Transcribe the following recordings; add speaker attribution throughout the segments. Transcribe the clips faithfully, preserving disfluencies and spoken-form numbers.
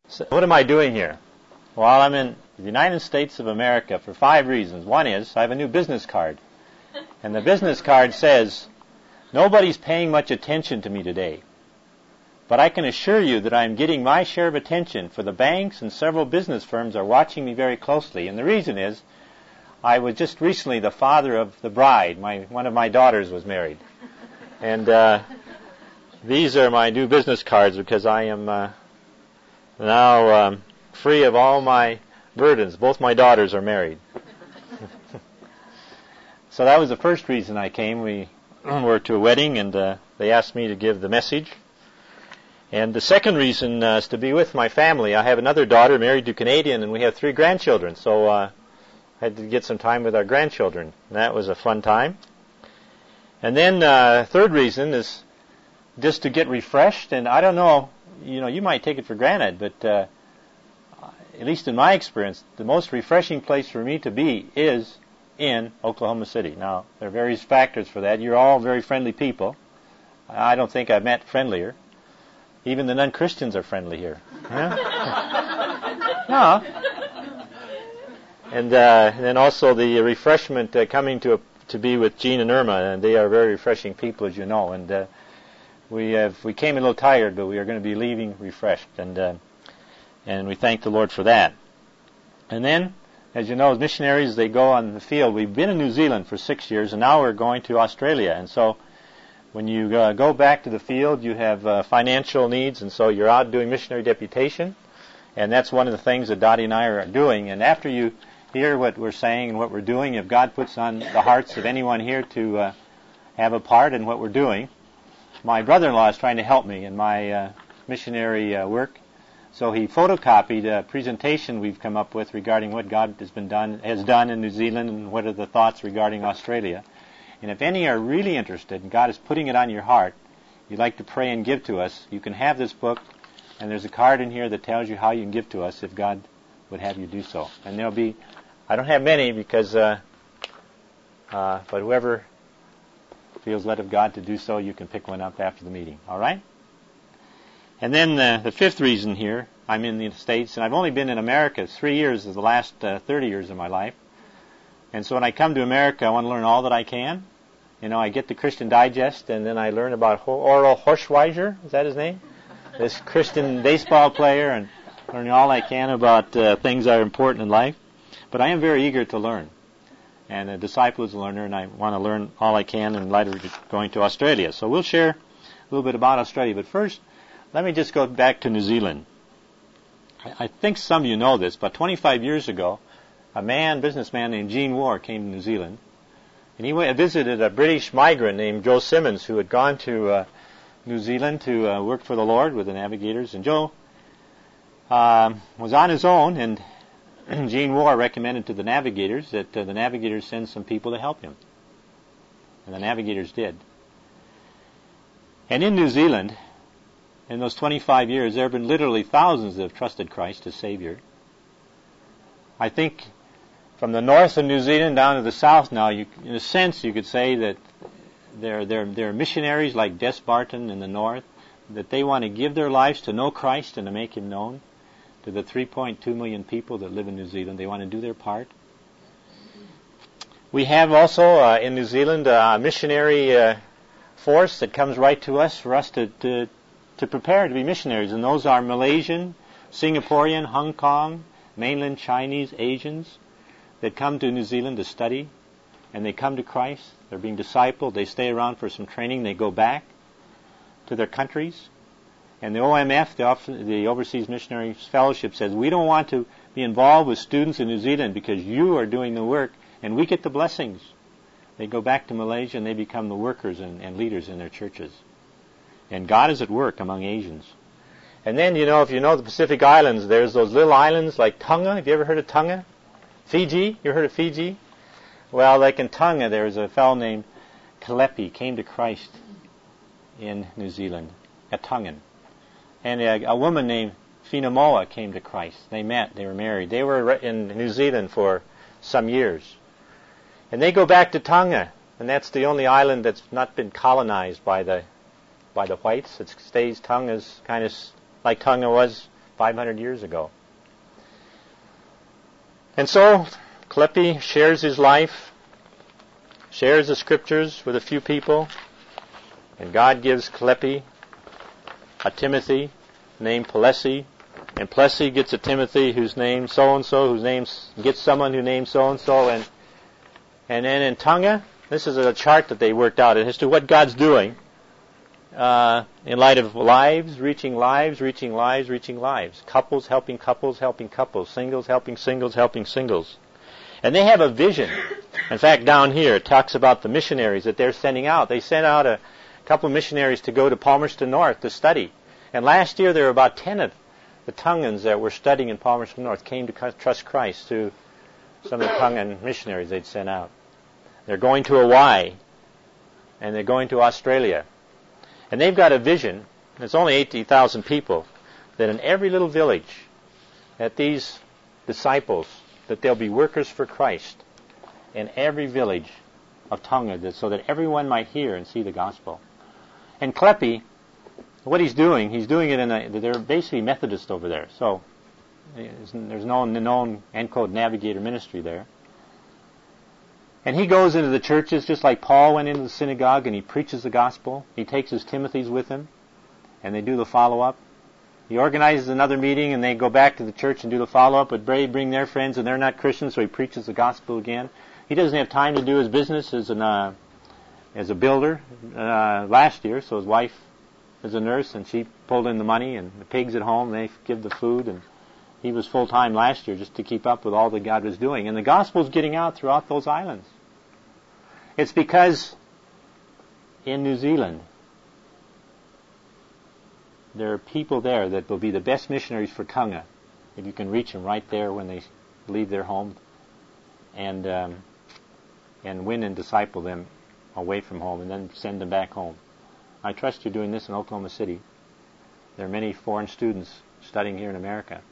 Speaker 1: So what am I doing here? Well, I'm in the United States of America for five reasons. One is I have a new business card. And the business card says, nobody's paying much attention to me today. But I can assure you that I'm getting my share of attention, for the banks and several business firms are watching me very closely. And the reason is, I was just recently the father of the bride. My one of my daughters was married. And uh, these are my new business cards because I am uh, now um, free of all my burdens. Both my daughters are married. So that was the first reason I came. We were to a wedding, and uh, they asked me to give the message. And the second reason uh, is to be with my family. I have another daughter married to a Canadian, and we have three grandchildren. So uh, I had to get some time with our grandchildren. And that was a fun time. And then uh, third reason is just to get refreshed. And I don't know, you know, you might take it for granted, but uh, at least in my experience, the most refreshing place for me to be is in Oklahoma City. Now, there are various factors for that. You're all very friendly people. I don't think I've met friendlier. Even the non-Christians are friendly here. Yeah? No. And, uh, and then also the refreshment uh, coming to a, to be with Gene and Irma, and they are very refreshing people, as you know. And uh, we have we came a little tired, but we are going to be leaving refreshed, and uh, and we thank the Lord for that. And then, as you know, as missionaries, they go on the field. We've been in New Zealand for six years, and now we're going to Australia. And so, when you uh, go back to the field, you have uh, financial needs, and so you're out doing missionary deputation, and that's one of the things that Dottie and I are doing. And after you hear what we're saying and what we're doing, if God puts on the hearts of anyone here to uh, have a part in what we're doing, my brother-in-law is trying to help me in my uh, missionary uh, work. So he photocopied a presentation we've come up with regarding what God has been done has done in New Zealand and what are the thoughts regarding Australia. And if any are really interested, and God is putting it on your heart, you'd like to pray and give to us, you can have this book, and there's a card in here that tells you how you can give to us if God would have you do so. And there'll be, I don't have many because, uh, uh, but whoever feels led of God to do so, you can pick one up after the meeting. All right? And then uh, the fifth reason here, I'm in the States, and I've only been in America three years of the last uh, thirty years of my life. And so when I come to America, I want to learn all that I can. You know, I get the Christian Digest, and then I learn about Oral Horschweiger. Is that his name? This Christian baseball player, and learning all I can about uh, things that are important in life. But I am very eager to learn. And a disciple is a learner, and I want to learn all I can in light of going to Australia. So we'll share a little bit about Australia. But first, let me just go back to New Zealand. I, I think some of you know this, but twenty-five years ago, a man, businessman named Gene War came to New Zealand, and he went, visited a British migrant named Joe Simmons, who had gone to uh, New Zealand to uh, work for the Lord with the Navigators. And Joe um, was on his own, and Gene War recommended to the Navigators that uh, the Navigators send some people to help him. And the Navigators did. And in New Zealand, in those twenty-five years, there have been literally thousands that have trusted Christ as Savior. I think from the north of New Zealand down to the south now, you, in a sense, you could say that there, there, there are missionaries like Des Barton in the north, that they want to give their lives to know Christ and to make Him known to the three point two million people that live in New Zealand. They want to do their part. We have also uh, in New Zealand a missionary uh, force that comes right to us for us to, to, to prepare to be missionaries, and those are Malaysian, Singaporean, Hong Kong, mainland Chinese, Asians that come to New Zealand to study, and they come to Christ. They're being discipled. They stay around for some training. They go back to their countries. And the O M F, the, the Overseas Missionary Fellowship, says, we don't want to be involved with students in New Zealand because you are doing the work, and we get the blessings. They go back to Malaysia, and they become the workers and, and leaders in their churches. And God is at work among Asians. And then, you know, if you know the Pacific Islands, there's those little islands like Tonga. Have you ever heard of Tonga? Fiji? You heard of Fiji? Well, like in Tonga, there was a fellow named Kalepi came to Christ in New Zealand, a Tongan. And a, a woman named Finamoa came to Christ. They met. They were married. They were in New Zealand for some years. And they go back to Tonga, and that's the only island that's not been colonized by the by the whites. It stays Tonga's kind of like Tonga was five hundred years ago. And so Cleppy shares his life, shares the scriptures with a few people, and God gives Cleppy a Timothy named Plessy, and Plessy gets a Timothy whose name so-and-so, whose name gets someone who names so-and-so, and and then in Tonga, this is a chart that they worked out as to what God's doing uh, in light of lives, reaching lives, reaching lives, reaching lives. Couples helping couples, helping couples. Singles helping singles, helping singles. And they have a vision. In fact, down here it talks about the missionaries that they're sending out. They sent out a couple of missionaries to go to Palmerston North to study. And last year there were about ten of the Tongans that were studying in Palmerston North came to trust Christ through some of the Tongan missionaries they'd sent out. They're going to Hawaii, and they're going to Australia. And they've got a vision, it's only eighty thousand people, that in every little village, that these disciples, that they'll be workers for Christ in every village of Tonga, so that everyone might hear and see the gospel. And Cleppy, what he's doing, he's doing it in a, they're basically Methodist over there, so there's no known end code navigator ministry there. And he goes into the churches just like Paul went into the synagogue and he preaches the gospel. He takes his Timothys with him and they do the follow-up. He organizes another meeting and they go back to the church and do the follow-up, but they bring their friends and they're not Christians, so he preaches the gospel again. He doesn't have time to do his business as an uh, as a builder uh, last year, so his wife is a nurse and she pulled in the money and the pigs at home, they give the food, and he was full-time last year just to keep up with all that God was doing. And the gospel is getting out throughout those islands. It's because in New Zealand, there are people there that will be the best missionaries for Tonga if you can reach them right there when they leave their home and um, and win and disciple them away from home and then send them back home. I trust you're doing this in Oklahoma City. There are many foreign students studying here in America.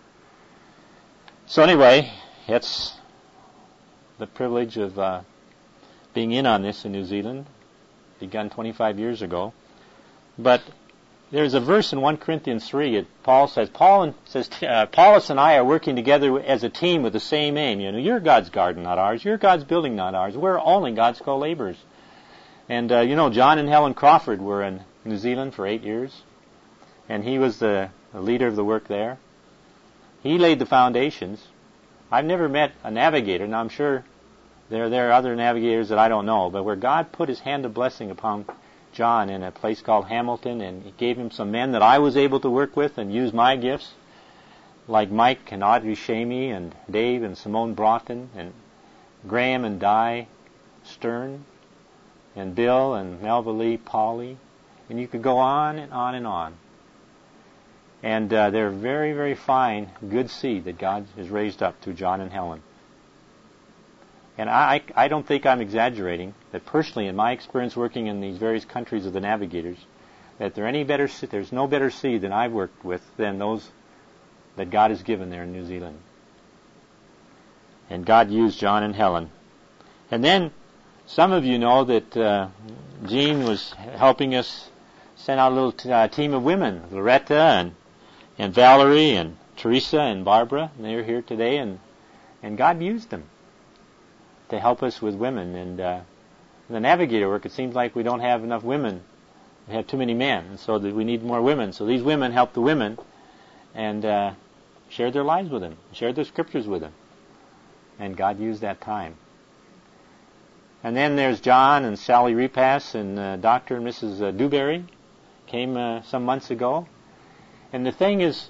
Speaker 1: So anyway, it's the privilege of uh, being in on this in New Zealand, begun twenty-five years ago. But there's a verse in First Corinthians three. It, Paul says, Paul and, says, uh, Paulus and I are working together as a team with the same aim. You know, you're God's garden, not ours. You're God's building, not ours. We're only God's co-laborers. And uh, you know, John and Helen Crawford were in New Zealand for eight years, and he was the, the leader of the work there. He laid the foundations. I've never met a navigator, and I'm sure there, there are other navigators that I don't know, but where God put his hand of blessing upon John in a place called Hamilton, and he gave him some men that I was able to work with and use my gifts, like Mike and Audrey Shamey and Dave and Simone Broughton and Graham and Di Stern and Bill and Melva Lee Pauley, and you could go on and on and on. And uh, they're very, very fine, good seed that God has raised up through John and Helen. And I, I don't think I'm exaggerating that personally, in my experience working in these various countries of the navigators, that there any better there's no better seed than I've worked with than those that God has given there in New Zealand. And God used John and Helen. And then some of you know that uh, Jean was helping us send out a little t- uh, team of women, Loretta and and Valerie and Teresa and Barbara. And they're here today, and and God used them to help us with women. And uh, in the navigator work, it seems like we don't have enough women. We have too many men, and so that we need more women. So these women helped the women and uh, shared their lives with them, shared their scriptures with them. And God used that time. And then there's John and Sally Repass and uh, Doctor and Missus Uh, Dewberry came uh, some months ago. And the thing is,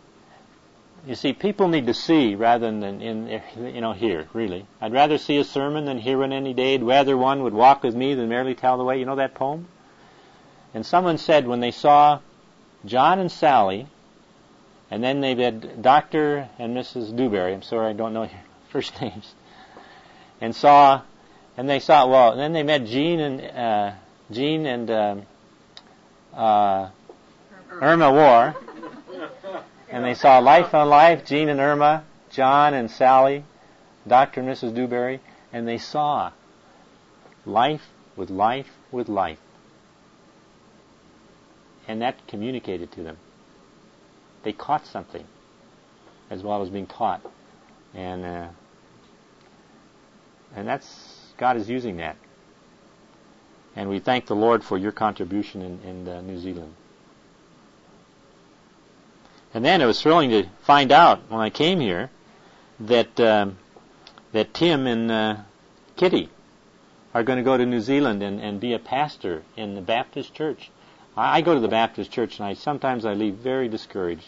Speaker 1: you see, people need to see rather than in you know hear. Really, I'd rather see a sermon than hear one any day. I'd rather one would walk with me than merely tell the way. You know that poem? And someone said when they saw John and Sally, and then they had Doctor and Missus Dewberry. I'm sorry, I don't know your first names. And saw, and they saw well. And then they met Jean and uh, Jean and um, uh, Irma War. And they saw Life on Life, Jean and Irma, John and Sally, Doctor and Missus Dewberry, and they saw life with life with life. And that communicated to them. they caught something as well as being taught. And uh, and that's, God is using that. And we thank the Lord for your contribution in, in uh, New Zealand. And then it was thrilling to find out when I came here that um, that Tim and uh, Kitty are going to go to New Zealand and, and be a pastor in the Baptist church. I, I go to the Baptist church, and I sometimes I leave very discouraged.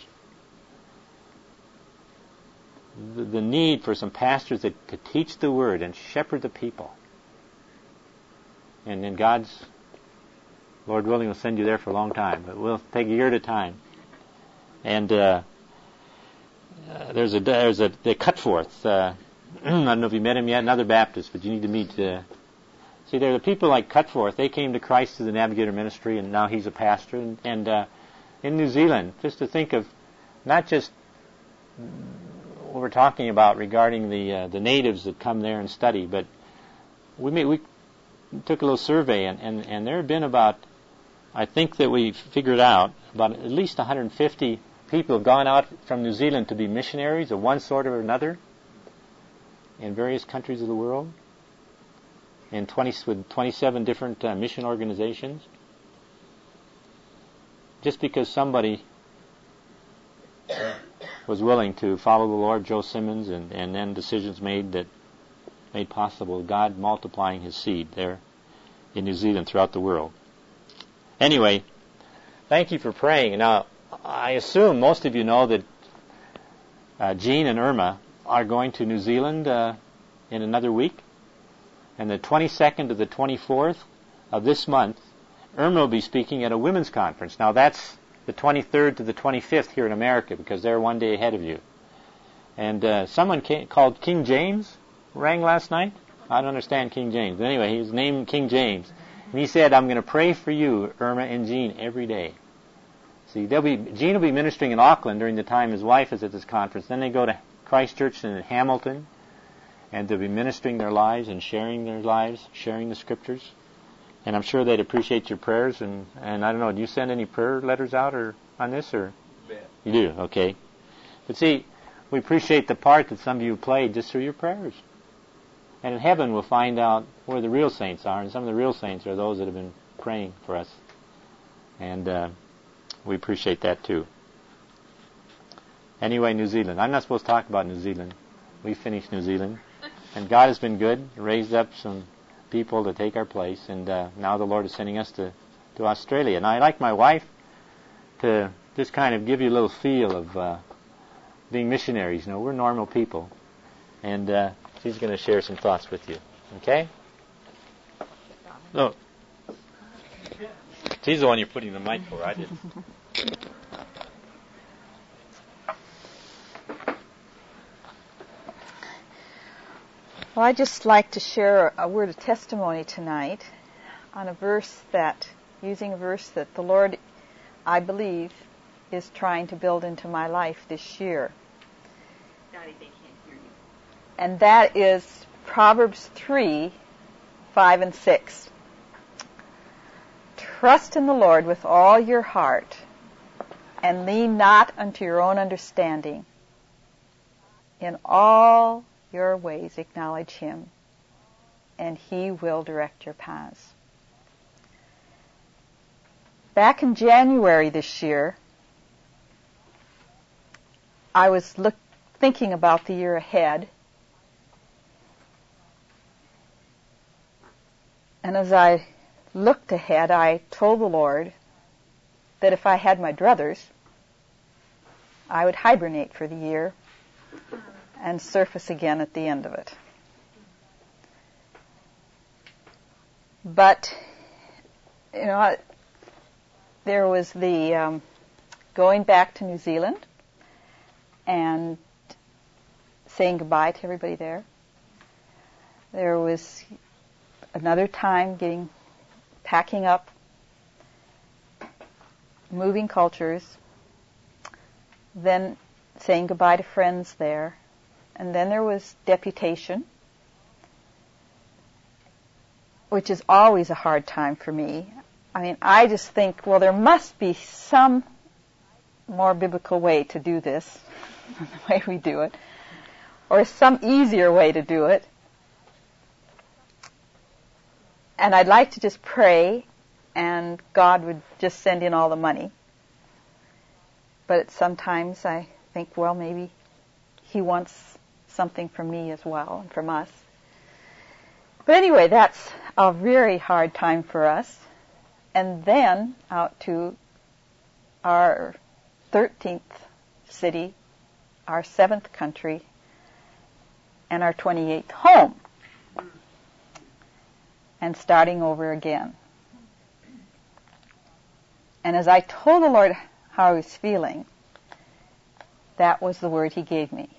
Speaker 1: The, the need for some pastors that could teach the Word and shepherd the people. And then God's, Lord willing, will send you there for a long time, but we'll take a year at a time. And uh, uh, there's a there's a the Cutforth. Uh, I don't know if you met him yet, another Baptist, but you need to meet. Uh, see, there are people like Cutforth. They came to Christ through the Navigator ministry, and now he's a pastor. And, and uh, in New Zealand, just to think of not just what we're talking about regarding the uh, the natives that come there and study, but we made, we took a little survey, and, and, and there have been about, I think that we figured out, about at least one hundred fifty people have gone out from New Zealand to be missionaries of one sort or another in various countries of the world, in twenty with twenty-seven different uh, mission organizations, just because somebody was willing to follow the Lord, Joe Simmons, and, and then decisions made that made possible God multiplying His seed there in New Zealand throughout the world. Anyway, thank you for praying. Now, I assume most of you know that uh, Jean and Irma are going to New Zealand uh, in another week. And the twenty-second to the twenty-fourth of this month, Irma will be speaking at a women's conference. Now, that's the twenty-third to the twenty-fifth here in America, because they're one day ahead of you. And uh, someone came, called King James rang last night. I don't understand King James. But anyway, he's named King James. And he said, I'm going to pray for you, Irma and Jean, every day. See, they'll be, Jean will be ministering in Auckland during the time his wife is at this conference. Then they go to Christchurch in Hamilton, and they'll be ministering their lives and sharing their lives, sharing the Scriptures. And I'm sure they'd appreciate your prayers. And, and I don't know, do you send any prayer letters out or on this? Or
Speaker 2: yeah.
Speaker 1: You do? Okay. But see, we appreciate the part that some of you played just through your prayers. And in heaven we'll find out where the real saints are. And some of the real saints are those that have been praying for us. And uh, we appreciate that too. Anyway, New Zealand. I'm not supposed to talk about New Zealand. We finished New Zealand. And God has been good, raised up some people to take our place, and uh, now the Lord is sending us to, to Australia. And I like my wife to just kind of give you a little feel of uh, being missionaries. You know, we're normal people. And uh, she's going to share some thoughts with you. Okay? No. She's the one you're putting the mic for. I didn't.
Speaker 3: Well, I'd just like to share a word of testimony tonight on a verse that, using a verse that the Lord, I believe, is trying to build into my life this year.
Speaker 4: Daddy, they can't hear you.
Speaker 3: And that is Proverbs three, five and six. Trust in the Lord with all your heart, and lean not unto your own understanding. In all your ways acknowledge Him, and He will direct your paths. Back in January this year, I was look, thinking about the year ahead, and as I looked ahead, I told the Lord that if I had my druthers, I would hibernate for the year and surface again at the end of it. But, you know, there was the um, going back to New Zealand and saying goodbye to everybody there. There was another time getting, packing up, moving cultures, then saying goodbye to friends there. And then there was deputation, which is always a hard time for me. I mean, I just think, well, there must be some more biblical way to do this, the way we do it, or some easier way to do it. And I'd like to just pray and God would just send in all the money. But sometimes I think, well, maybe He wants something from me as well and from us. But anyway, that's a very hard time for us. And then out to our thirteenth city, our seventh country, and our twenty-eighth home. And starting over again. And as I told the Lord how I was feeling, that was the word He gave me.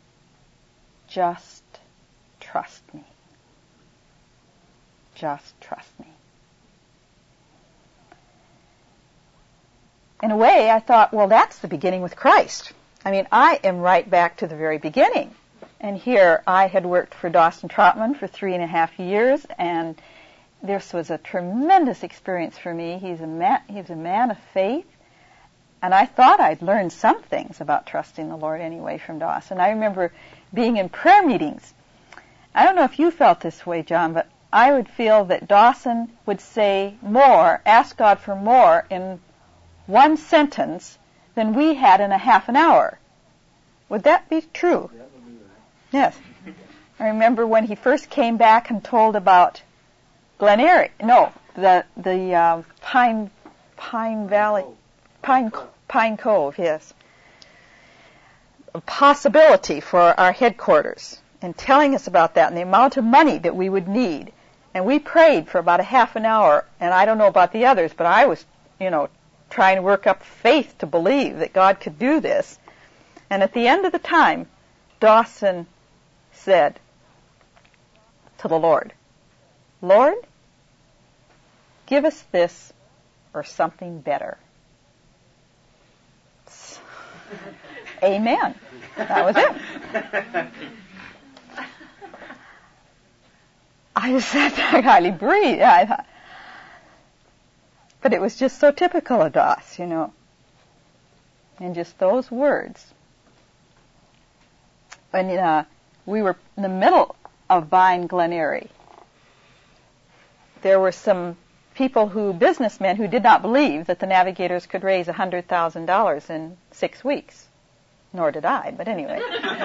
Speaker 3: Just trust me. Just trust me. In a way, I thought, well, that's the beginning with Christ. I mean, I am right back to the very beginning. And here I had worked for Dawson Trotman for three and a half years, and this was a tremendous experience for me. He's a man, he was a man of faith, and I thought I'd learned some things about trusting the Lord anyway from Dawson. I remember being in prayer meetings. I don't know if you felt this way, John, but I would feel that Dawson would say more, ask God for more in one sentence than we had in a half an hour. Would that be true?
Speaker 2: That would be right.
Speaker 3: Yes. I remember when he first came back and told about Glen Eyrie. No, the the uh, Pine Pine Valley, Pine Pine Cove. Yes. A possibility for our headquarters, and telling us about that and the amount of money that we would need. And we prayed for about a half an hour, and I don't know about the others, but I was, you know, trying to work up faith to believe that God could do this. And at the end of the time, Dawson said to the Lord, Lord, give us this or something better. Amen. That was it. I just sat there, I hardly breathed. I thought, but it was just so typical of Doss, you know. And just those words. When uh, we were in the middle of buying Glen Eyrie, there were some people who, businessmen, who did not believe that the Navigators could raise one hundred thousand dollars in six weeks. Nor did I, but anyway.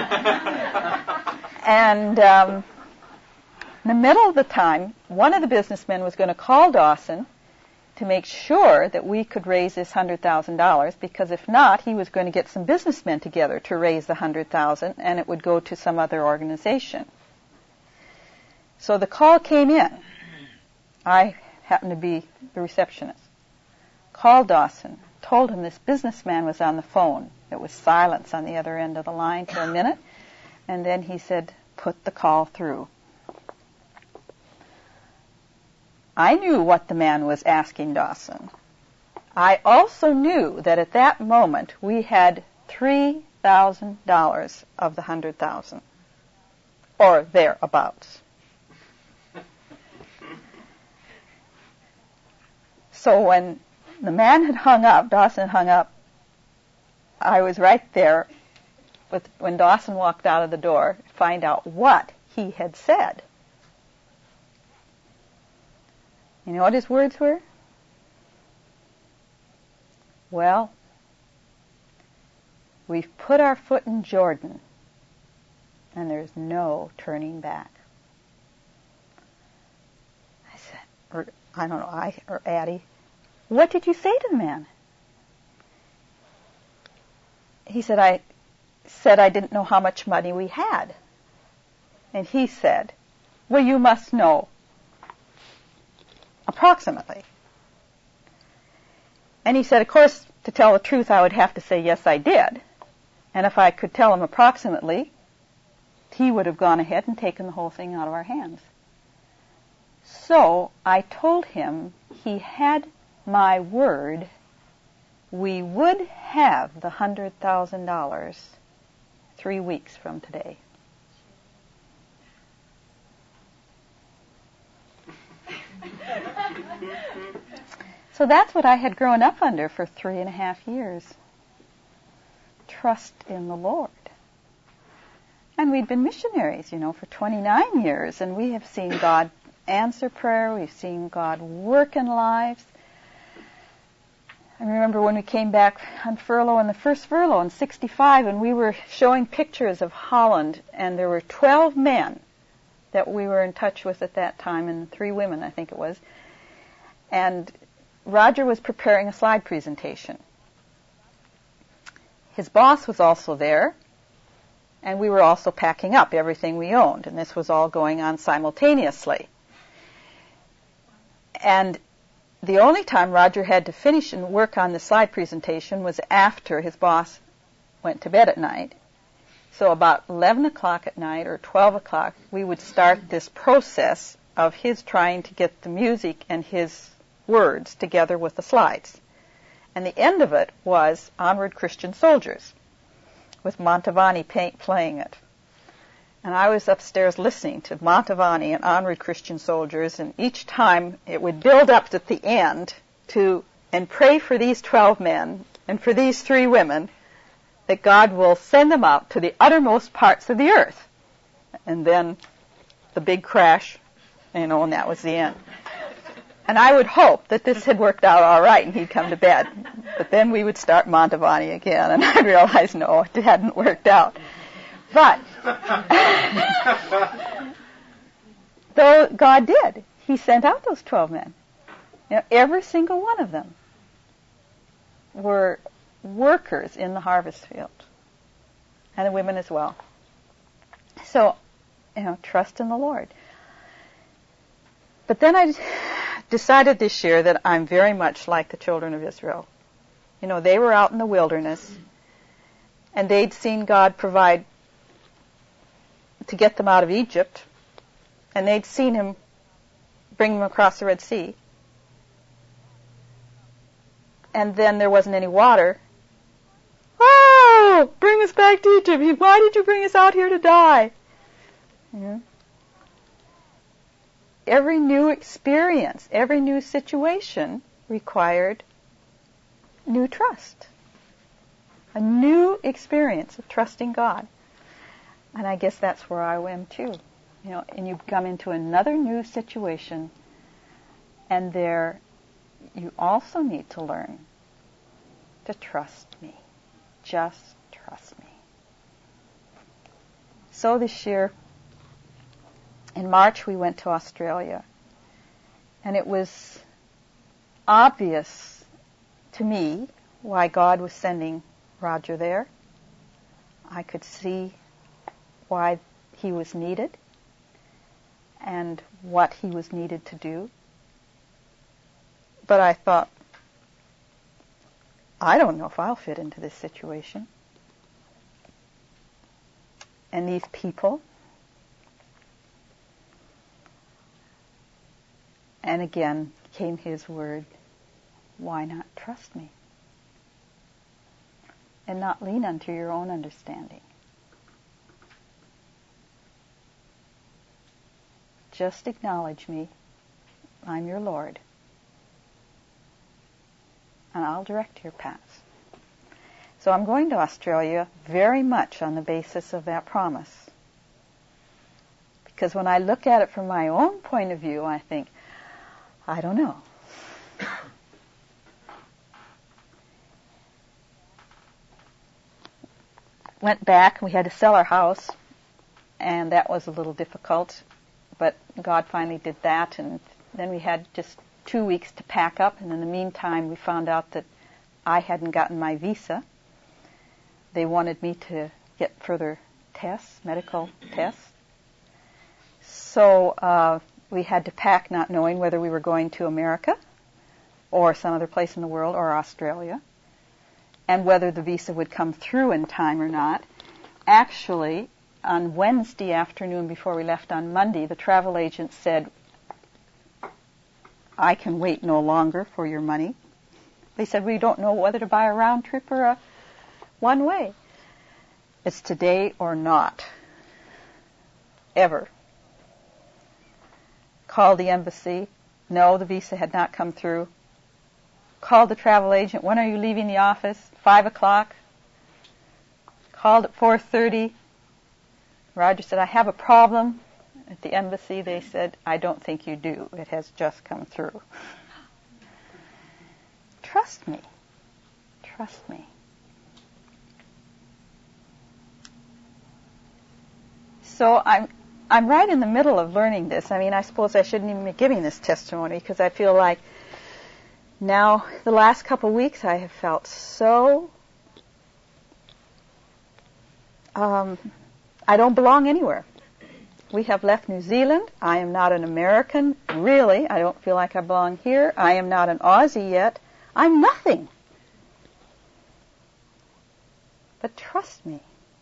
Speaker 3: And um, in the middle of the time, one of the businessmen was going to call Dawson to make sure that we could raise this one hundred thousand dollars, because if not, he was going to get some businessmen together to raise the one hundred thousand dollars, and it would go to some other organization. So the call came in. I happened to be the receptionist. Called Dawson, told him this businessman was on the phone. There was silence on the other end of the line for a minute, and then he said, put the call through. I knew what the man was asking Dawson. I also knew that at that moment we had three thousand dollars of the one hundred thousand dollars, or thereabouts. So when the man had hung up, Dawson hung up, I was right there with, when Dawson walked out of the door to find out what he had said. You know what his words were? Well, we've put our foot in Jordan, and there's no turning back. I said, or I don't know, I or Addie, what did you say to the man? He said, I said I didn't know how much money we had. And he said, well, you must know approximately. And he said, of course, to tell the truth, I would have to say, yes, I did. And if I could tell him approximately, he would have gone ahead and taken the whole thing out of our hands. So I told him he had my word. We would have the one hundred thousand dollars three weeks from today. So that's what I had grown up under for three and a half years. trust in the Lord. And we'd been missionaries, you know, for twenty-nine years, and we have seen God answer prayer. We've seen God work in lives. I remember when we came back on furlough, in the first furlough in sixty-five, and we were showing pictures of Holland, and there were twelve men that we were in touch with at that time, and three women, I think it was. And Roger was preparing a slide presentation. His boss was also there, and we were also packing up everything we owned, and this was all going on simultaneously. And the only time Roger had to finish and work on the slide presentation was after his boss went to bed at night. So about eleven o'clock at night or twelve o'clock, we would start this process of his trying to get the music and his words together with the slides. And the end of it was Onward Christian Soldiers, with Mantovani pay- playing it. And I was upstairs listening to Mantovani and Onward Christian Soldiers, and each time it would build up at the end to, and pray for these twelve men and for these three women, that God will send them out to the uttermost parts of the earth. And then the big crash, you know, and that was the end. And I would hope that this had worked out all right and he'd come to bed. But then we would start Mantovani again, and I'd realize, no, it hadn't worked out. But though God did, he sent out those twelve men. You know, every single one of them were workers in the harvest field, and the women as well. So, you know, trust in the Lord. But then I decided this year that I'm very much like the children of Israel. You know, they were out in the wilderness, and they'd seen God provide to get them out of Egypt, and they'd seen him bring them across the Red Sea. And then there wasn't any water. Oh, bring us back to Egypt. Why did you bring us out here to die? Yeah. Every new experience, every new situation required new trust. A new experience of trusting God. And I guess that's where I am too. You know, and you come into another new situation, and there you also need to learn to trust me. Just trust me. So this year, in March, we went to Australia. And it was obvious to me why God was sending Roger there. I could see why he was needed and what he was needed to do. But I thought, I don't know if I'll fit into this situation. And these people. And again came his word, why not trust me? And not lean unto your own understanding. Just acknowledge me. I'm your Lord. And I'll direct your paths. So I'm going to Australia very much on the basis of that promise. Because when I look at it from my own point of view, I think, I don't know. Went back, we had to sell our house, and that was a little difficult, but God finally did that, and then we had just two weeks to pack up, and in the meantime we found out that I hadn't gotten my visa. They wanted me to get further tests, medical tests. So uh, we had to pack not knowing whether we were going to America or some other place in the world or Australia, and whether the visa would come through in time or not. Actually, on Wednesday afternoon before we left on Monday, the travel agent said, I can wait no longer for your money. They said, we don't know whether to buy a round trip or a one way. It's today or not. Ever. Called the embassy. No, the visa had not come through. Called the travel agent. When are you leaving the office? Five o'clock. Called at four thirty. Roger said, I have a problem. At the embassy, they said, I don't think you do. It has just come through. Trust me. Trust me. So I'm I'm right in the middle of learning this. I mean, I suppose I shouldn't even be giving this testimony because I feel like now the last couple of weeks I have felt so um, I don't belong anywhere. We have left New Zealand. I am not an American. Really, I don't feel like I belong here. I am not an Aussie yet. I'm nothing. But trust me.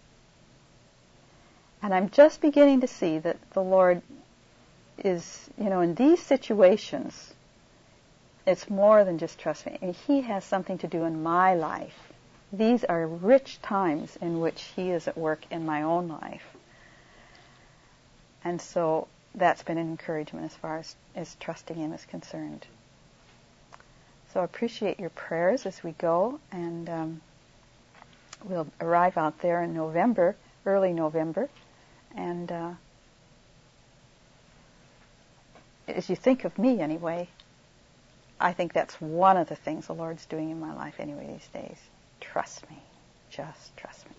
Speaker 3: And I'm just beginning to see that the Lord is, you know, in these situations, it's more than just trust me. I mean, He has something to do in my life. These are rich times in which He is at work in my own life. And so that's been an encouragement as far as, as trusting Him is concerned. So I appreciate your prayers as we go, and um, we'll arrive out there in November, early November, and uh, as you think of me anyway, I think that's one of the things the Lord's doing in my life anyway these days. Trust me. Just trust me.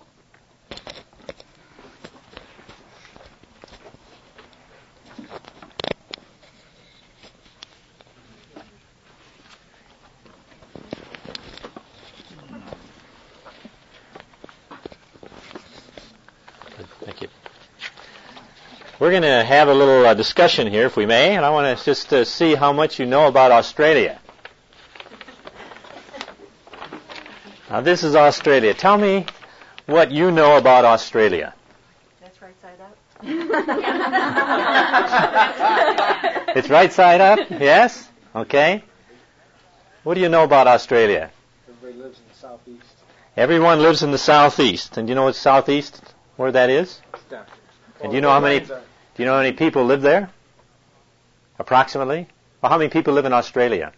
Speaker 1: Thank you. We're going to have a little uh, discussion here, if we may, and I want to just uh, see how much you know about Australia. Now, this is Australia. Tell me what you know about Australia.
Speaker 4: That's right side up.
Speaker 1: It's right side up? Yes? Okay. What do you know about Australia?
Speaker 2: Everybody lives in the southeast.
Speaker 1: Everyone lives in the southeast. And do you know what southeast, where that is?
Speaker 2: Down.
Speaker 1: And do you know how many, do you know how many people live there? Approximately? Well, how many people live in Australia?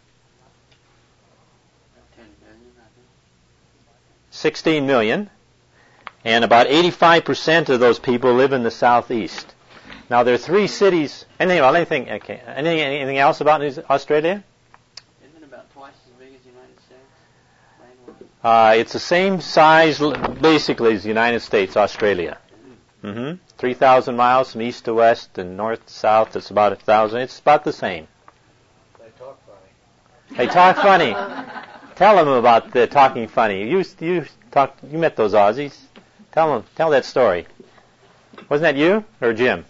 Speaker 1: sixteen million. And about eighty-five percent of those people live in the southeast. Now, there are three cities. Anything about anything? Okay. Anything, anything else about New- Australia?
Speaker 5: Isn't it about twice as big as the United States?
Speaker 1: Uh, it's the same size, basically, as the United States, Australia. Mm-hmm. three thousand miles from east to west and north to south. It's about one thousand. It's about the same.
Speaker 2: They talk funny.
Speaker 1: They talk funny. Tell them about the talking funny. You you talk. You met those Aussies. Tell them. Tell that story. Wasn't that you or Jim?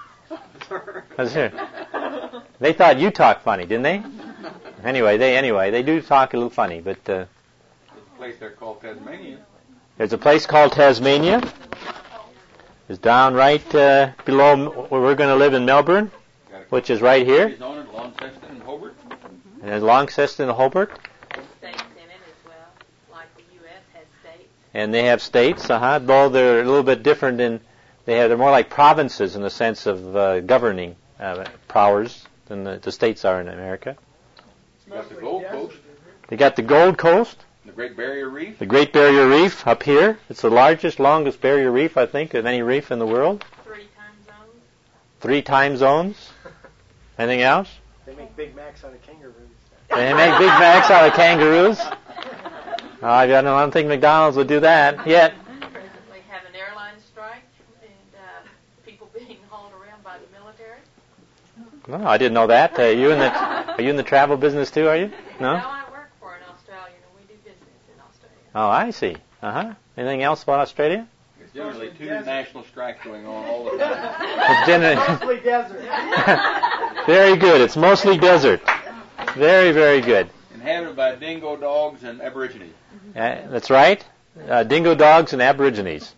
Speaker 1: Was it? They thought you talked funny, didn't they? Anyway, they anyway they do talk a little funny, but uh,
Speaker 6: There's a place there called Tasmania.
Speaker 1: there's a place called Tasmania. It's down right uh, below where we're going to live in Melbourne, which is right here.
Speaker 6: On it, Launceston and Hobart.
Speaker 1: And there's Launceston and Hobart.
Speaker 4: States in it as well, like the U S had states.
Speaker 1: And they have states, uh-huh, though they're a little bit different in, they have, they're more like provinces in the sense of uh, governing uh, powers than the, the states are in America.
Speaker 6: You got the Gold Coast,
Speaker 1: They got the Gold Coast,
Speaker 6: the Great Barrier Reef.
Speaker 1: the Great Barrier Reef up here. It's the largest, longest barrier reef, I think, of any reef in the world.
Speaker 4: Three time zones.
Speaker 1: Three time zones. Anything else?
Speaker 2: They make Big Macs out of kangaroos.
Speaker 1: They make Big Macs out of kangaroos. Uh, I don't think McDonald's would do that yet.
Speaker 4: Presently have an airline strike and uh, people being hauled around by the military.
Speaker 1: No, I didn't know that. Uh, you in the are you in the travel business too? Are you? No.
Speaker 4: No, I work for an Australian and we do business in Australia.
Speaker 1: Oh, I see. Uh huh. Anything else about Australia?
Speaker 6: There's generally two national strikes going on all the time.
Speaker 1: It's generally
Speaker 2: Mostly desert.
Speaker 1: very good. It's mostly desert. Very, very good.
Speaker 6: Inhabited by dingo dogs and aborigines.
Speaker 1: Uh, that's right. Uh, dingo dogs and aborigines.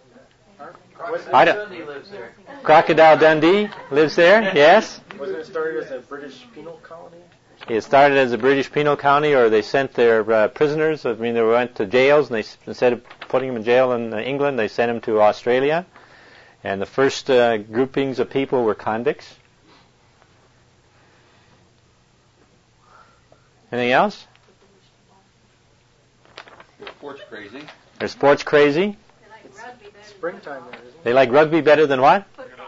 Speaker 1: I don't,
Speaker 5: Dundee lives there.
Speaker 1: Crocodile Dundee lives there. Yes.
Speaker 2: Wasn't it started as a British penal colony?
Speaker 1: It started as a British penal colony, or they sent their uh, prisoners. I mean, they went to jails, and they instead of putting them in jail in uh, England, they sent them to Australia. And the first uh, groupings of people were convicts. Anything else?
Speaker 6: They're sports crazy.
Speaker 1: They're sports crazy.
Speaker 4: They like rugby.
Speaker 2: Springtime there, isn't it?
Speaker 1: They like rugby better than what?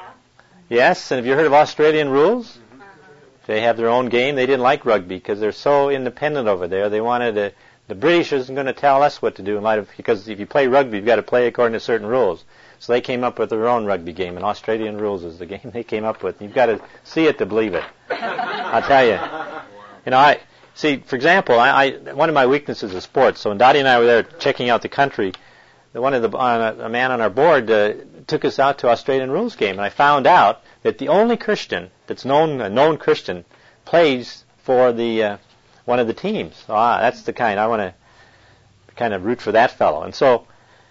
Speaker 1: Yes, and have you heard of Australian rules? They have their own game. They didn't like rugby because they're so independent over there. They wanted to, the British isn't going to tell us what to do in light of, because if you play rugby, you've got to play according to certain rules. So they came up with their own rugby game, and Australian rules is the game they came up with. You've got to see it to believe it. I'll tell you. You know, I see. For example, I, I one of my weaknesses is sports. So when Dottie and I were there checking out the country, the one of the uh, a man on our board uh, took us out to Australian rules game, and I found out that the only Christian that's known a known Christian plays for the uh, one of the teams. So, ah, that's the kind I want to kind of root for that fellow. And so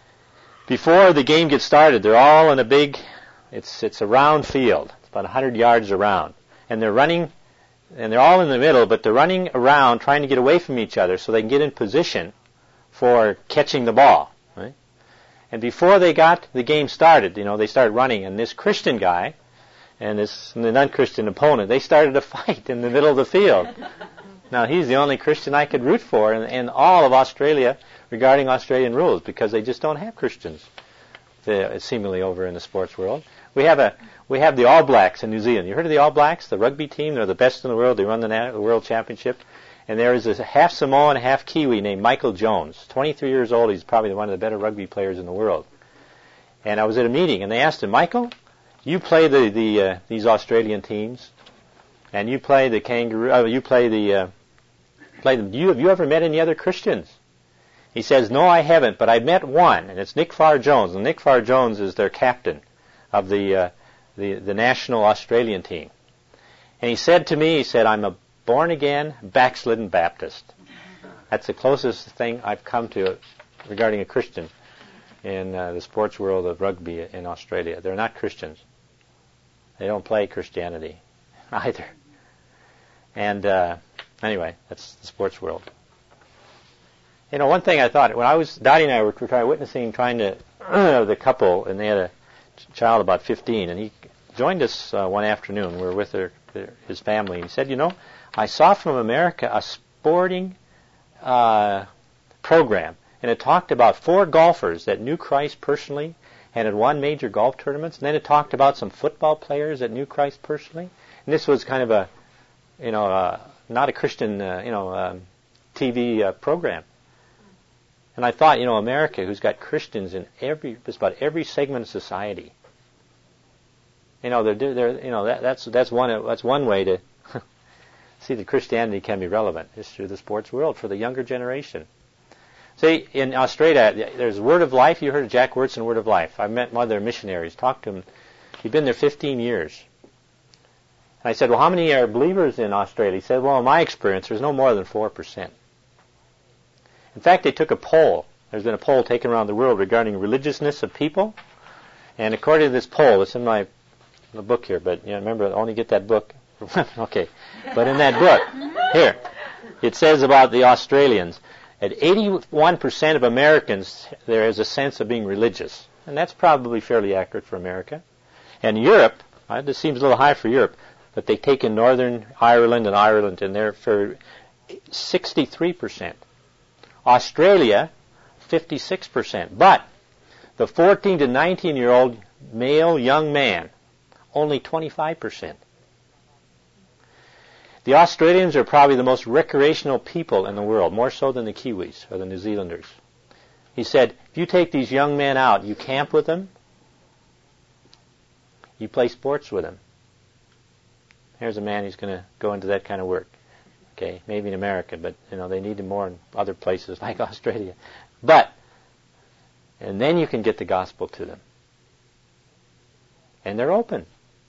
Speaker 1: before the game gets started, they're all in a big. It's it's a round field. It's about one hundred yards around, and they're running. And they're all in the middle, but they're running around trying to get away from each other so they can get in position for catching the ball. Right? And before they got the game started, you know, they started running, and this Christian guy and this and the non-Christian opponent, they started a fight in the middle of the field. Now, he's the only Christian I could root for in, in all of Australia regarding Australian rules, because they just don't have Christians, the, seemingly, over in the sports world. We have a we have the All Blacks in New Zealand. You heard of the All Blacks, the rugby team? They're the best in the world. They run the, na- the World Championship. And there is a half Samoan, half Kiwi named Michael Jones. twenty-three years old. He's probably one of the better rugby players in the world. And I was at a meeting, and they asked him, Michael, you play the, the uh, these Australian teams, and you play the kangaroo. Uh, you play the uh, play them. Do you have you ever met any other Christians? He says, no, I haven't, but I met one, and it's Nick Farr-Jones. And Nick Farr-Jones is their captain of the, uh, the the national Australian team. And he said to me, he said, I'm a born-again, backslidden Baptist. That's the closest thing I've come to regarding a Christian in uh, the sports world of rugby in Australia. They're not Christians. They don't play Christianity either. And uh, anyway, that's the sports world. You know, one thing I thought, when I was, Dottie and I were trying, witnessing, trying to, uh, the couple, and they had a child about fifteen, and he joined us uh, one afternoon. We were with their, their, his family, and he said, you know, I saw from America a sporting uh, program, and it talked about four golfers that knew Christ personally and had won major golf tournaments, and then it talked about some football players that knew Christ personally. And this was kind of a, you know, uh, not a Christian, uh, you know, um, T V uh, program. And I thought, you know, America, who's got Christians in every, just about every segment of society, you know, they're, they're you know, that, that's that's one that's one way to see that Christianity can be relevant, is through the sports world for the younger generation. See, in Australia, there's Word of Life. You heard of Jack Wyrtzen, Word of Life. I met one of their missionaries, talked to him. He'd been there fifteen years. And I said, well, how many are believers in Australia? He said, well, in my experience, there's no more than four percent. In fact, they took a poll. There's been a poll taken around the world regarding religiousness of people. And according to this poll, it's in my, my book here, but you know, remember, I only get that book. Okay. But in that book, here, it says about the Australians, at eighty-one percent of Americans, there is a sense of being religious. And that's probably fairly accurate for America. And Europe, uh, this seems a little high for Europe, but they take in Northern Ireland and Ireland, and they're for sixty-three percent. Australia, fifty-six percent. But the fourteen to nineteen-year-old male young man, only twenty-five percent. The Australians are probably the most recreational people in the world, more so than the Kiwis or the New Zealanders. He said, if you take these young men out, you camp with them, you play sports with them. Here's a man who's going to go into that kind of work. Okay, maybe in America, but you know they need it more in other places like Australia. But, and then you can get the gospel to them. And they're open.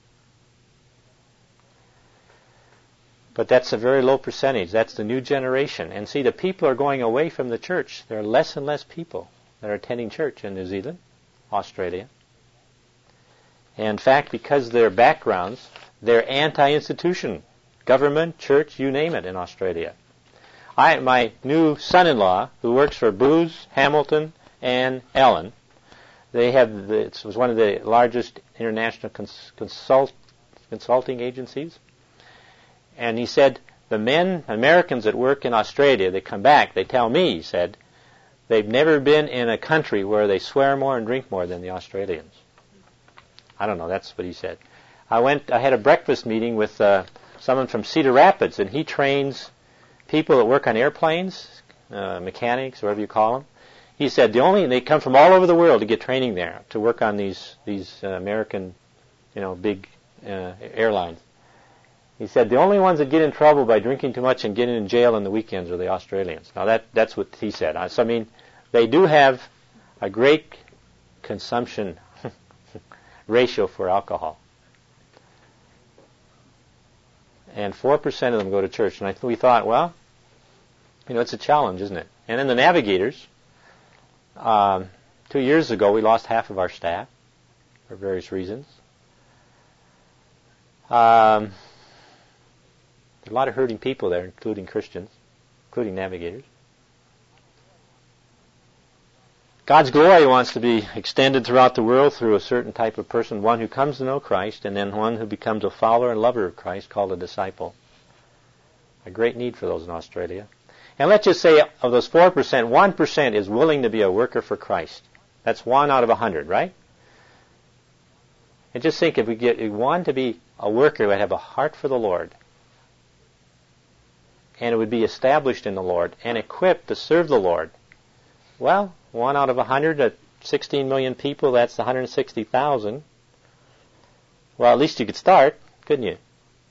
Speaker 1: But that's a very low percentage. That's the new generation. And see, the people are going away from the church. There are less and less people that are attending church in New Zealand, Australia. And in fact, because of their backgrounds, they're anti-institution. Government, church, you name it in Australia. I, my new son-in-law, who works for Booz, Hamilton, and Ellen, they have the, it was one of the largest international cons, consult, consulting agencies. And he said, the men, Americans that work in Australia, they come back, they tell me, he said, they've never been in a country where they swear more and drink more than the Australians. I don't know, that's what he said. I went, I had a breakfast meeting with uh, someone from Cedar Rapids, and he trains people that work on airplanes, uh, mechanics, whatever you call them. He said the only, they come from all over the world to get training there, to work on these, these uh, American, you know, big uh, airlines. He said the only ones that get in trouble by drinking too much and getting in jail on the weekends are the Australians. Now that that's what he said. So I mean, they do have a great consumption ratio for alcohol. And four percent of them go to church. And I th- we thought, well, you know, it's a challenge, isn't it? And then the Navigators, um, two years ago we lost half of our staff for various reasons. Um, There are a lot of hurting people there, including Christians, including Navigators. God's glory wants to be extended throughout the world through a certain type of person, one who comes to know Christ, and then one who becomes a follower and lover of Christ, called a disciple. A great need for those in Australia. And let's just say of those four percent, one percent is willing to be a worker for Christ. That's one out of a hundred, right? And just think, if we get one to be a worker who would have a heart for the Lord, and it would be established in the Lord and equipped to serve the Lord. Well, one out of a hundred at sixteen million people, that's one hundred sixty thousand. Well, at least you could start, couldn't you?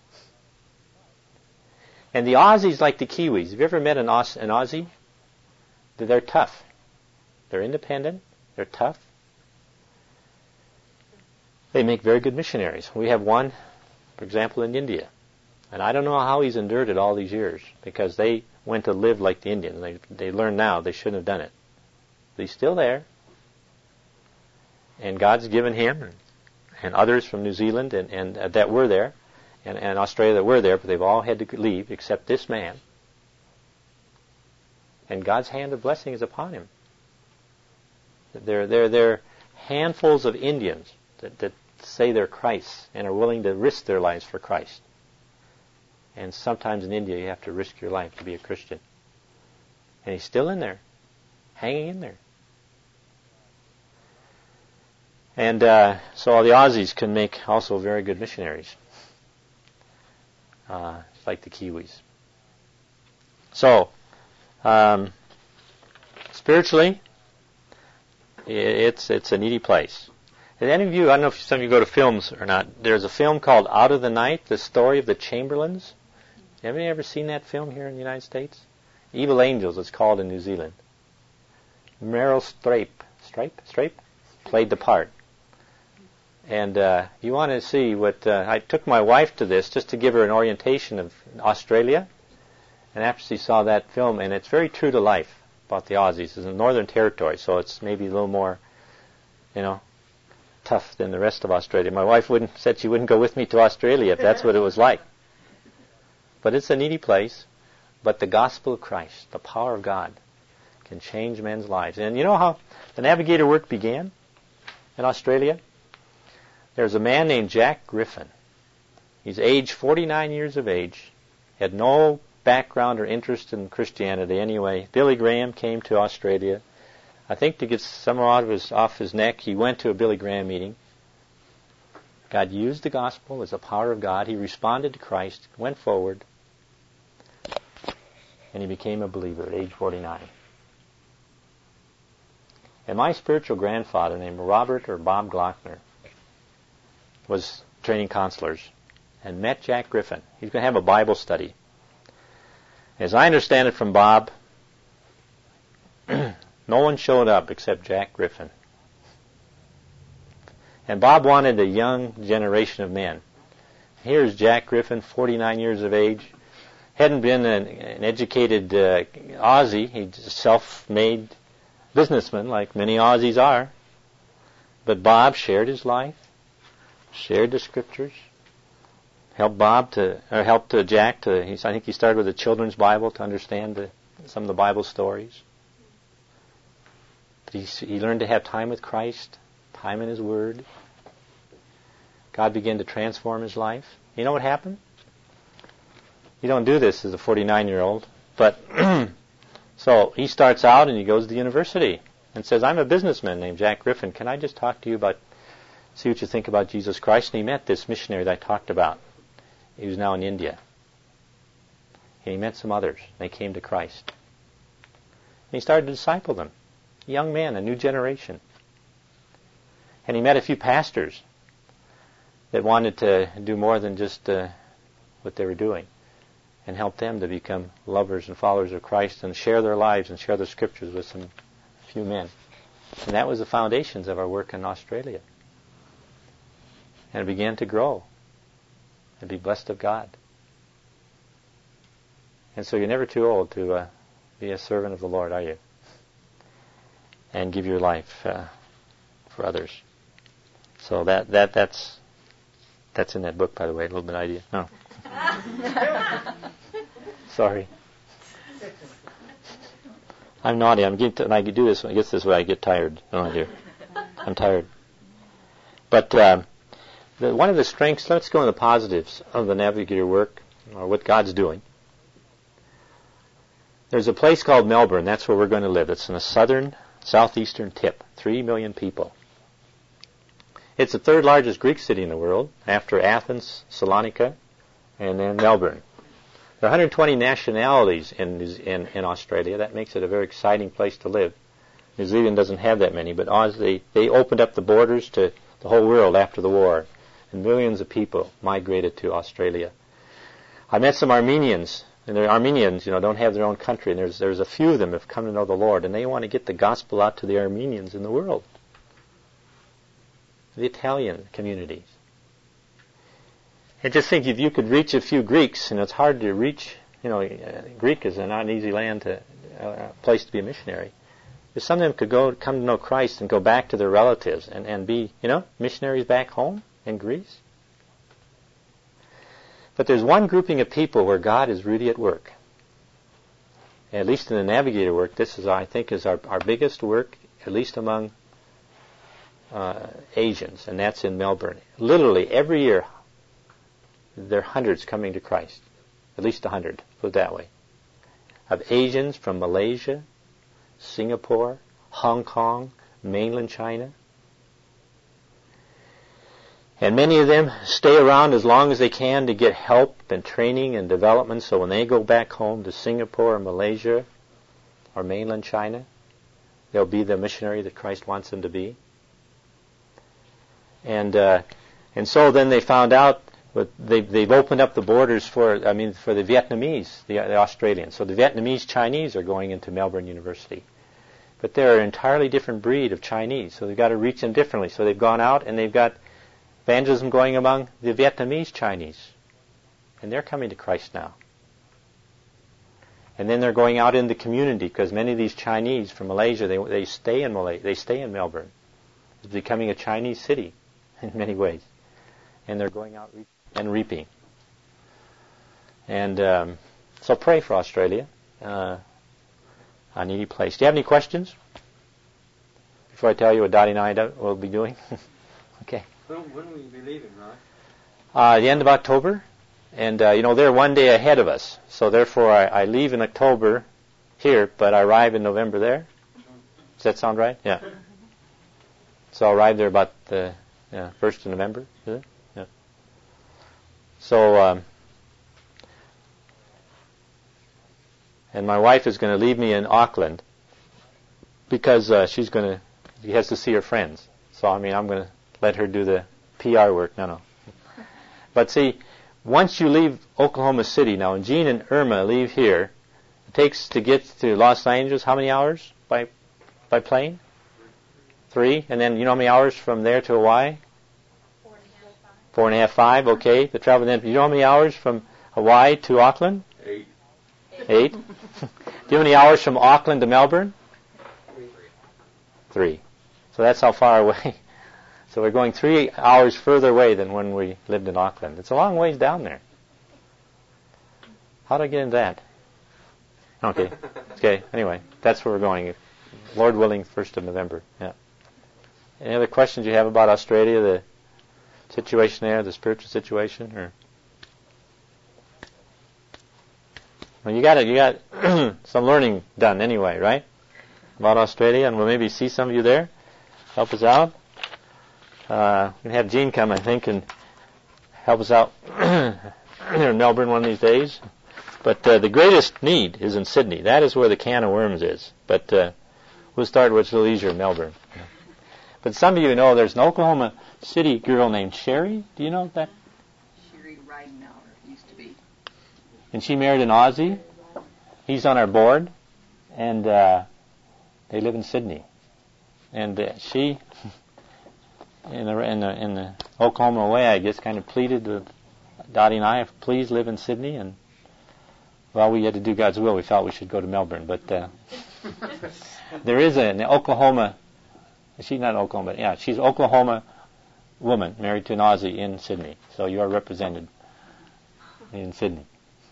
Speaker 1: And the Aussies like the Kiwis. Have you ever met an, Aus- an Aussie? They're tough. They're independent. They're tough. They make very good missionaries. We have one, for example, in India. And I don't know how he's endured it all these years, because they went to live like the Indians. They they learn now they shouldn't have done it. But he's still there. And God's given him and, and others from New Zealand and, and uh, that were there, and, and Australia that were there, but they've all had to leave except this man. And God's hand of blessing is upon him. There, there, there are handfuls of Indians that, that say they're Christ and are willing to risk their lives for Christ. And sometimes in India you have to risk your life to be a Christian. And he's still in there, hanging in there. And uh, so the Aussies can make also very good missionaries, uh, like the Kiwis. So, um, spiritually, it's it's a needy place. And any of you, I don't know if some of you go to films or not, there's a film called Out of the Night, the story of the Chamberlains. Have you ever seen that film here in the United States? Evil Angels, it's called in New Zealand. Meryl Streep, Streep, Streep, played the part. And uh, you want to see what, uh, I took my wife to this just to give her an orientation of Australia. And after she saw that film, and it's very true to life about the Aussies. It's in the Northern Territory, so it's maybe a little more, you know, tough than the rest of Australia. My wife wouldn't said she wouldn't go with me to Australia if that's what it was like. But it's a needy place. But the gospel of Christ, the power of God, can change men's lives. And you know how the Navigator work began in Australia? There's a man named Jack Griffin. He's aged forty-nine years of age, had no background or interest in Christianity anyway. Billy Graham came to Australia. I think to get some out of his, off his neck, he went to a Billy Graham meeting. God used the gospel as the power of God. He responded to Christ, went forward, and he became a believer at age forty-nine. And my spiritual grandfather, named Robert or Bob Glockner, was training counselors and met Jack Griffin. He's going to have a Bible study. As I understand it from Bob, no one showed up except Jack Griffin. And Bob wanted a young generation of men. Here's Jack Griffin, forty-nine years of age. Hadn't been an, an educated uh, Aussie. He's a self-made businessman, like many Aussies are. But Bob shared his life, shared the scriptures, helped Bob to, or helped uh, Jack to, he's, I think he started with a children's Bible to understand the, some of the Bible stories. But he, he learned to have time with Christ, time in His Word. God began to transform his life. You know what happened? You don't do this as a forty-nine-year-old, but So he starts out and he goes to the university and says, I'm a businessman named Jack Griffin. Can I just talk to you about, see what you think about Jesus Christ? And he met this missionary that I talked about. He was now in India. And he met some others. They came to Christ. And he started to disciple them. A young man, a new generation. And he met a few pastors that wanted to do more than just uh, what they were doing, and help them to become lovers and followers of Christ and share their lives and share their scriptures with some few men. And that was the foundations of our work in Australia. And it began to grow and be blessed of God. And so you're never too old to uh, be a servant of the Lord, are you? And give your life uh, for others. So that that that's that's in that book, by the way. A little bit idea. No. Sorry. I'm naughty. I'm getting. When I do this, when I get this way, I get tired. No, I do. I'm tired. But um, the, one of the strengths. Let's go in the positives of the Navigator work, or what God's doing. There's a place called Melbourne. That's where we're going to live. It's in the southern, southeastern tip. Three million people. It's the third largest Greek city in the world, after Athens, Salonika, and then Melbourne. There are one hundred twenty nationalities in, in in Australia. That makes it a very exciting place to live. New Zealand doesn't have that many, but Oz, they, they opened up the borders to the whole world after the war, and millions of people migrated to Australia. I met some Armenians, and the Armenians, you know, don't have their own country, and there's there's a few of them that have come to know the Lord, and they want to get the gospel out to the Armenians in the world, the Italian communities. I just think if you could reach a few Greeks, and it's hard to reach, you know, uh, Greek is not an easy land to, uh, place to be a missionary. If some of them could go, come to know Christ and go back to their relatives and, and be, you know, missionaries back home in Greece. But there's one grouping of people where God is really at work. At least in the Navigator work, this is, I think, is our, our biggest work, at least among uh, Asians, and that's in Melbourne. Literally every year, there are hundreds coming to Christ. At least a hundred, put it that way. Of Asians from Malaysia, Singapore, Hong Kong, mainland China. And many of them stay around as long as they can to get help and training and development, so when they go back home to Singapore or Malaysia or mainland China, they'll be the missionary that Christ wants them to be. And uh, and so then they found out But they've, they've opened up the borders for, I mean, for the Vietnamese, the, the Australians. So the Vietnamese Chinese are going into Melbourne University. But they're an entirely different breed of Chinese, so they've got to reach them differently. So they've gone out and they've got evangelism going among the Vietnamese Chinese. And they're coming to Christ now. And then they're going out in the community, because many of these Chinese from Malaysia, they they stay in Malay, they stay in Melbourne. It's becoming a Chinese city in many ways. And they're going out reaching and reaping. And um, so pray for Australia, uh, a needy place. Do you have any questions before I tell you what Dottie and I do, will be doing? Okay.
Speaker 6: When, when will you be leaving, Ron?
Speaker 1: Uh, the end of October. And, uh, you know, they're one day ahead of us. So therefore I, I leave in October here, but I arrive in November there. Does that sound right? Yeah. So I'll arrive there about the yeah, first of November, is it? So, um, and my wife is going to leave me in Auckland because uh, she's going to, she has to see her friends. So, I mean, I'm going to let her do the P R work. No, no. But see, once you leave Oklahoma City, now, when Gene and Irma leave here, it takes to get to Los Angeles, how many hours by by plane? Three. And then, you know how many hours from there to Hawaii? Four and a half, five, okay. The travel then, you know how many hours from Hawaii to Auckland?
Speaker 6: Eight.
Speaker 1: Eight. Do you have any hours from Auckland to Melbourne?
Speaker 6: Three.
Speaker 1: Three. So that's how far away. So we're going three hours further away than when we lived in Auckland. It's a long ways down there. How did I get into that? Okay. Okay. Anyway, that's where we're going. Lord willing, first of November. Yeah. Any other questions you have about Australia? The situation there, the spiritual situation, or Well, you got you got some learning done anyway, right? About Australia, and we'll maybe see some of you there. Help us out. Uh, we're gonna have Gene come, I think, and help us out in Melbourne one of these days. But uh, the greatest need is in Sydney. That is where the can of worms is. But uh, we'll start with leisure in Melbourne. But some of you know there's an Oklahoma City girl named Sherry. Do you know that?
Speaker 7: Sherry Ridenauer used to be.
Speaker 1: And she married an Aussie. He's on our board, and uh, they live in Sydney. And uh, she, in the, in the in the Oklahoma way, I guess, kind of pleaded with Dottie and I, please live in Sydney. And well, we had to do God's will. We felt we should go to Melbourne, but uh, there is an Oklahoma. She's not Oklahoma, but yeah, she's an Oklahoma woman married to an Aussie in Sydney. So you are represented in Sydney.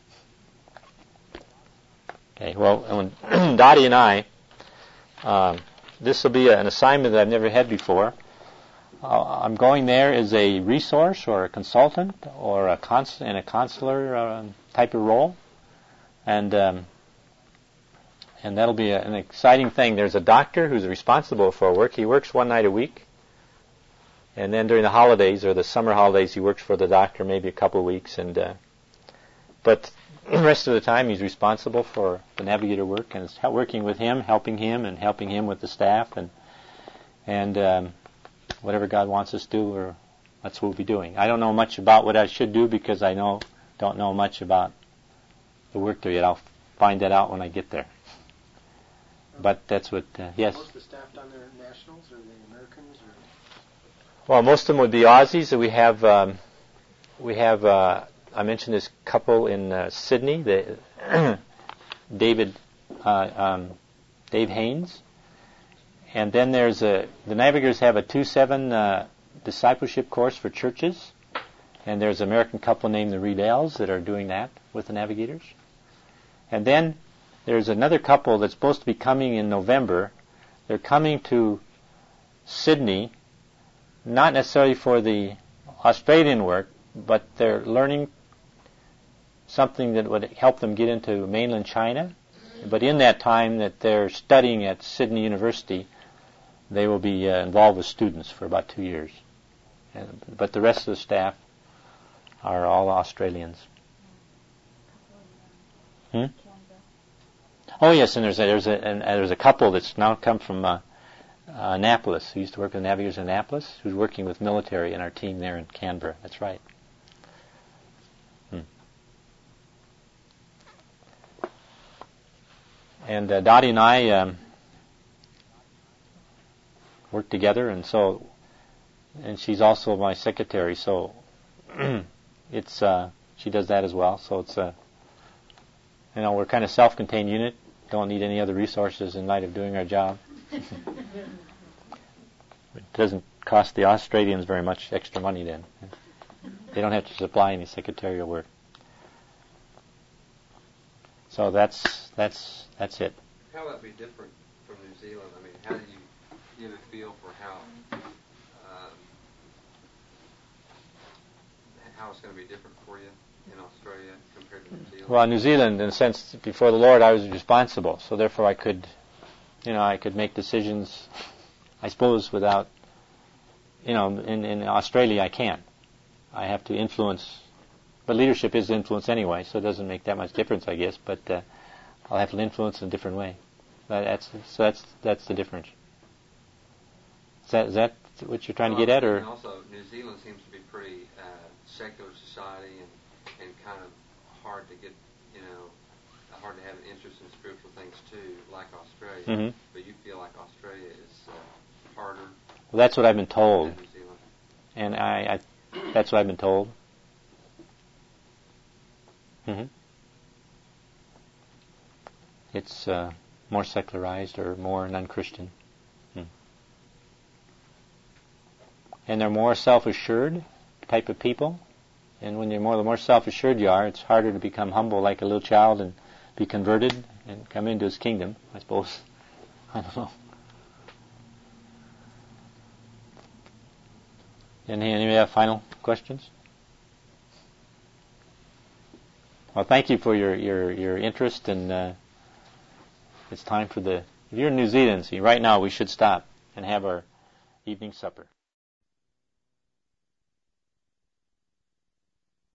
Speaker 1: Okay, well, when Dottie and I, um, this will be an assignment that I've never had before. Uh, I'm going there as a resource or a consultant or a cons- in a consular uh, type of role, and um, and that'll be a, an exciting thing. There's a doctor who's responsible for work. He works one night a week, and then during the holidays or the summer holidays, he works for the doctor maybe a couple of weeks, and uh, but the rest of the time he's responsible for the navigator work, and it's working with him, helping him, and helping him with the staff, and and um, whatever God wants us to do, or that's what we'll be doing. I don't know much about what I should do because I know don't know much about the work there yet. I'll find that out when I get there. But that's what, uh, yes?
Speaker 2: Most of the staff down there are nationals, or are they Americans? Or?
Speaker 1: Well, most of them would be Aussies. So we have, um, we have. Uh, I mentioned this couple in uh, Sydney, the David, uh, um, Dave Haynes, and then there's a. The Navigators have a two seven uh, discipleship course for churches, and there's an American couple named the Riedels that are doing that with the Navigators, and then there's another couple that's supposed to be coming in November. They're coming to Sydney, not necessarily for the Australian work, but they're learning something that would help them get into mainland China. But in that time that they're studying at Sydney University, they will be uh, involved with students for about two years. And, but the rest of the staff are all Australians. Hmm? Oh yes, and there's a, there's a and there's a couple that's now come from uh, uh, Annapolis, who used to work with Navigators in Annapolis, who's working with military in our team there in Canberra. That's right. Hmm. And uh, Dottie and I um, work together, and so, and she's also my secretary. So it's uh, she does that as well. So it's a, uh, you know, we're kind of self-contained unit. Don't need any other resources in light of doing our job. It doesn't cost the Australians very much extra money then. They don't have to supply any secretarial work. So that's that's that's it.
Speaker 6: How would that be different from New Zealand? I mean, how do you get a feel for how um, how it's going to be different for you in Australia compared to New Zealand?
Speaker 1: Well, New Zealand, in a sense, before the Lord, I was responsible, so therefore I could, you know, I could make decisions, I suppose, without, you know, in, in Australia I can't. I have to influence, but leadership is influence anyway, so it doesn't make that much difference, I guess, but uh, I'll have to influence in a different way. That, that's, so that's that's the difference. Is that, is that what you're trying
Speaker 6: well,
Speaker 1: to get at, or?
Speaker 6: And also, New Zealand seems to be pretty uh, secular society and, and kind of hard to get, you know, hard to have an interest in spiritual things too, like Australia.
Speaker 1: Mm-hmm.
Speaker 6: But you feel like Australia is uh, harder.
Speaker 1: Well, that's what I've been told,
Speaker 6: than New Zealand.
Speaker 1: and I, I that's what I've been told. Mm-hmm. It's uh, more secularized or more non-Christian. Hmm. And they're more self-assured type of people. And when you're more, the more self-assured you are, it's harder to become humble like a little child and be converted and come into His kingdom, I suppose. I don't know. Any, any have final questions? Well, thank you for your, your, your interest, and uh, it's time for the, if you're in New Zealand, see, right now we should stop and have our evening supper.